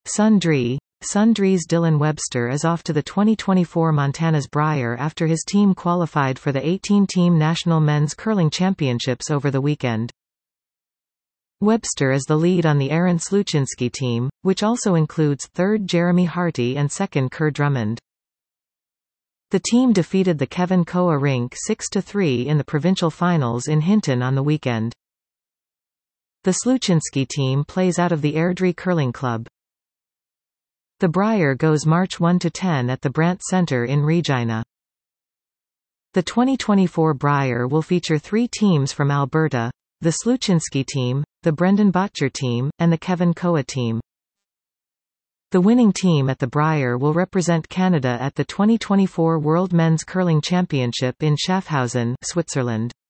Sundree's Dylan Webster is off to the 2024 Montana's Brier after his team qualified for the 18-team National Men's Curling Championships over the weekend. Webster is the lead on the Aaron Sluchinski team, which also includes 3rd Jeremy Harty and 2nd Kerr Drummond. The team defeated the Kevin Koa rink 6-3 in the provincial finals in Hinton on the weekend. The Sluchinski team plays out of the Airdrie Curling Club. The Brier goes March 1–10 at the Brandt Centre in Regina. The 2024 Brier will feature 3 teams from Alberta: the Sluchinski team, the Brendan Bottcher team, and the Kevin Koa team. The winning team at the Brier will represent Canada at the 2024 World Men's Curling Championship in Schaffhausen, Switzerland.